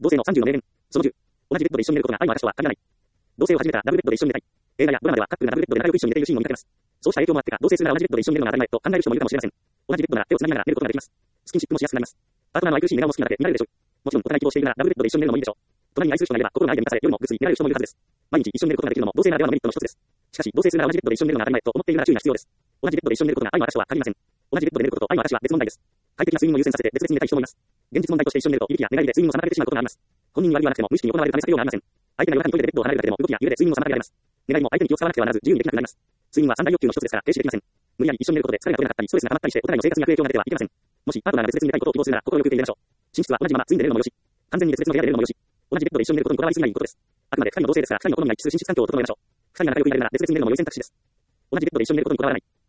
同性の30の名言。その10。同じベッドで一緒に寝ることが愛の証とは限らない。同棲を始めたらダブルベッドで一緒に寝たい。映画やドラマではカップルがダブルベッドで仲良く一緒に寝ているシーンを見かけます。そうした影響もあってか、同棲するなら同じベッドで一緒に寝るのが当たり前と考える人もいるかもしれません。同じベッドなら手をつなぎながら寝ることができます。スキンシップもしやすくなります。パートナーの愛くるしい寝顔も好きなだけ見られるでしょう。もちろん、お互い希望しているならダブルベッドで一緒に寝るのもいいでしょう。隣に愛する人がいれば心が愛で満たされ、夜もぐっすり寝られる人もいるはずです。毎日一緒に寝ることができるのも同性ならではのメリットの一つです。しかし、同棲するなら同じベッドで一緒に寝るのが当たり前と思っているなら注意が必要です。同じベッドで一緒に寝ることが愛の証とは限りません。同じベッドで寝ることと愛の証は別問題です。快適な睡眠を優先させて別々に寝たい人もいます。現実問題として一緒に寝ると、いびきや寝返りで睡眠を妨げてしまうことがあります。本人に悪意はなくても無意識に行われるため避けようがありません。相手が夜中にトイレでベッドを離れるだけでも動きや揺れで睡眠を妨げられます。寝返りも相手に気を使わなくてはならず自由にできなくなります。睡眠は三大欲求の一つですから停止できません。無理やり一緒に寝ることで疲れが取れなかったりストレスが溜まったりしてお互いの生活に悪影響が出てはいけません。もしパートナーが別々に寝たいことを希望するなら心よく言っていましょう。寝室は同じままツインで寝るのもよし、完全に別々の部屋で寝るのもよし、同じベッドで一緒に寝ることにこだわりすぎないことです。あくまで二人の同性ですから、二人の好みが一致する寝室環境を整えましょう。二人が仲良くいられるなら別々に寝るのも良い選択肢です。同じベッドで一緒に寝ることにこだわらない。